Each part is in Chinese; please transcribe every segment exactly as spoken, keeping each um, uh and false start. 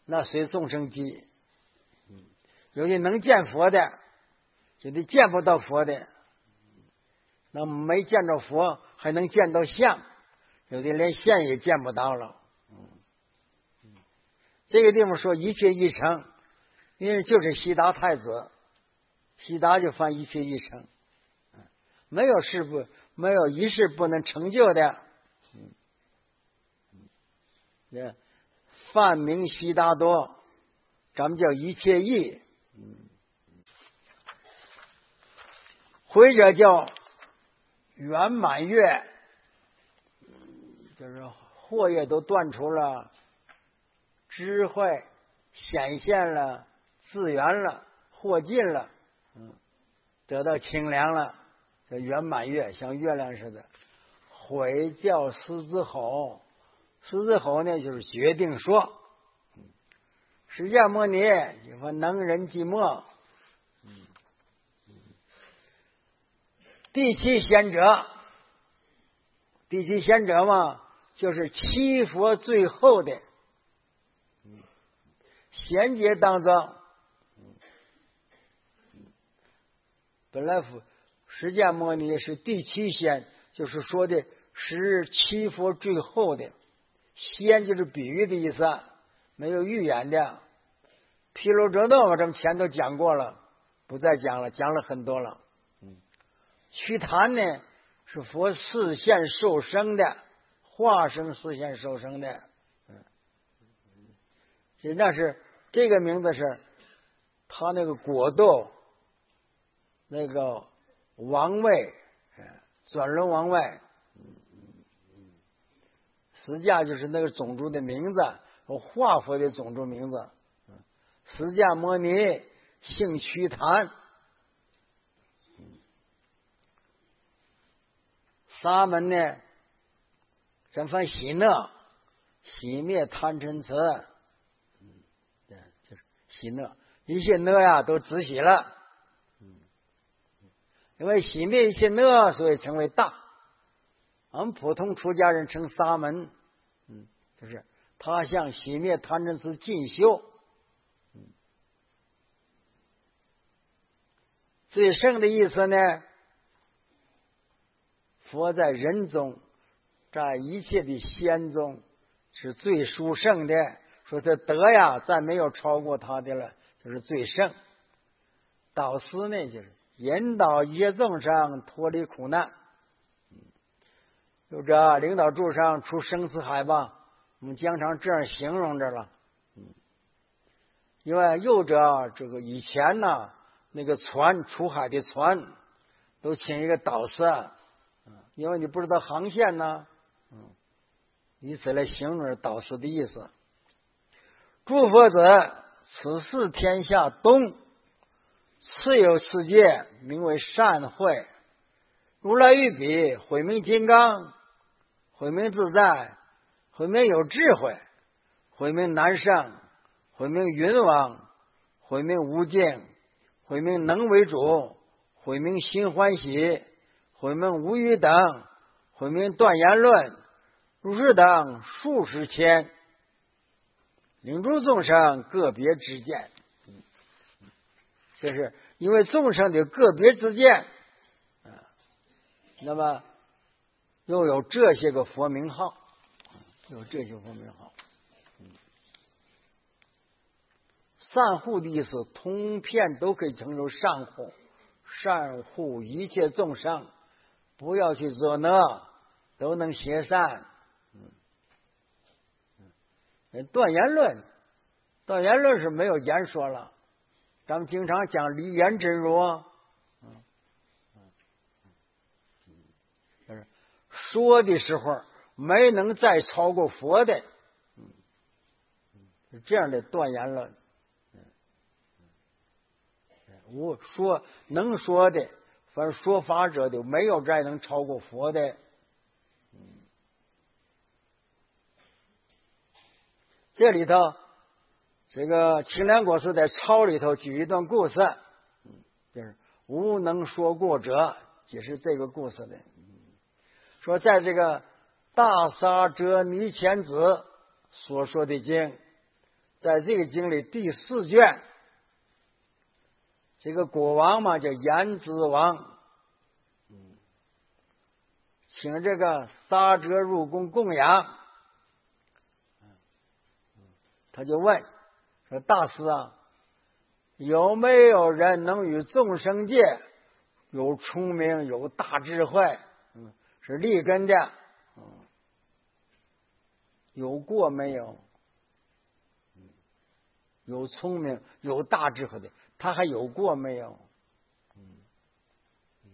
那随众生机。有的能见佛的，有的见不到佛的，那没见着佛还能见到相，有的连相也见不到了。这个地方说一切一成，因为就是悉达太子，悉达就翻一切一成，没有事不没有一事不能成就的。嗯，梵名悉达多，咱们叫一切义。或者叫圆满月，就是惑业都断除了，智慧显现了，自圆了，惑尽了，嗯，得到清凉了，这圆满月像月亮似的。悔叫狮子吼，狮子吼呢就是决定说。释迦牟尼就说能人寂寞。第七贤者，第七贤者嘛，就是七佛最后的贤劫当中。本来释迦牟尼是第七贤，就是说的是七佛最后的仙，就是比喻的意思，没有预言的。毗卢遮那我咱们前头讲过了，不再讲了，讲了很多了。瞿昙呢是佛示现受生的，化身示现受生的。嗯，那是这个名字是他那个果斗那个王位，转轮王位。释迦就是那个种族的名字，化佛的种族名字。释迦牟尼姓瞿昙。沙门呢，咱翻喜乐，喜灭贪嗔痴，嗯，对，就是喜乐，一切乐呀都止息了，嗯，因为喜灭一切乐，所以成为大。我们普通出家人称沙门，嗯，就是他向喜灭贪嗔痴进修，嗯，最胜的意思呢？佛在人中，在一切的仙中是最殊胜的。说这德呀，再没有超过他的了，就是最胜。导师呢，就是引导一切众生脱离苦难。有这领导众生出生死海吧，我们经常这样形容着了。因为有着这个以前呢，那个船出海的船都请一个导师。因为你不知道航线呢，嗯，以此来形容导师的意思。诸佛者，此世天下东，次有世界，名为善慧。如来于彼，慧明金刚，慧明自在，慧明有智慧，慧明难胜，慧明云王，慧明无尽，慧明能为主，慧明心欢喜，慧明无余等，慧明断言论，如是等数十千，领诸众生个别之见。这是因为众生的个别之见，那么又有这些个佛名号，有这些佛名号。善护的意思，通篇都可以称作善护，善护一切众生。不要去作恶，都能行善。嗯，断言论，断言论是没有言说了。咱们经常讲离言真如，嗯，就是说的时候没能再超过佛的，嗯，是这样的断言论。我说能说的。反正说法者就没有再能超过佛的。这里头，这个清凉国师在抄里头举一段故事，就是无能说过者，解释这个故事的。说在这个大沙遮尼乾子所说的经， 在这个经里第四卷，这个国王嘛叫燕子王，请这个撒者入宫供养，他就问说：“大师啊，有没有人能与众生界有聪明、有大智慧，嗯，是立根的，嗯，有过没有？有聪明、有大智慧的，他还有过没有？”嗯嗯，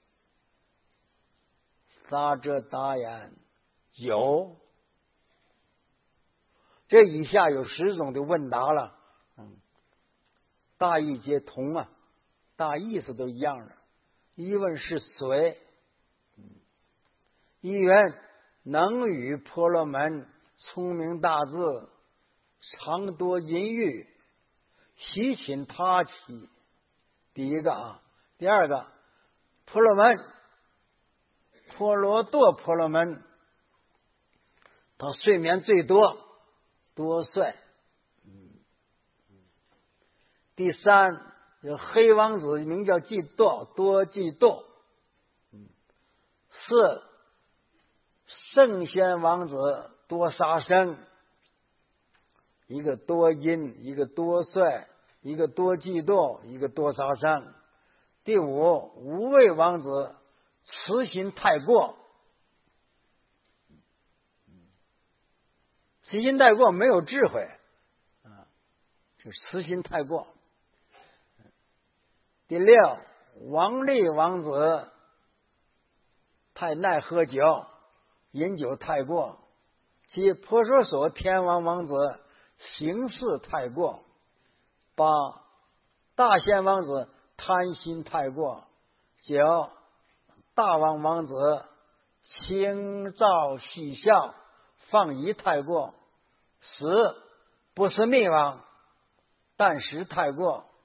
撒者答言：“有。”这以下有十种的问答了，嗯，大意皆同啊，大意思都一样的。一问是谁？一曰能与婆罗门，聪明大智，常多淫欲，习寝他妻。第一个啊，第二个婆罗门，婆罗多婆罗门，他睡眠最多，多睡。第三，有黑王子名叫嫉妒，多嫉妒。四，圣贤王子多杀生，一个多淫，一个多睡，一个多嫉妒，一个多杀生。第五，无畏王子慈心太过，慈心太过没有智慧啊，就慈心太过。第六，王力王子太耐喝酒，饮酒太过。即婆娑所天王王子行事太过。八，大贤王子贪心太过。九，大王王子轻躁嬉笑，放逸太过。十，不是灭亡，但食太过。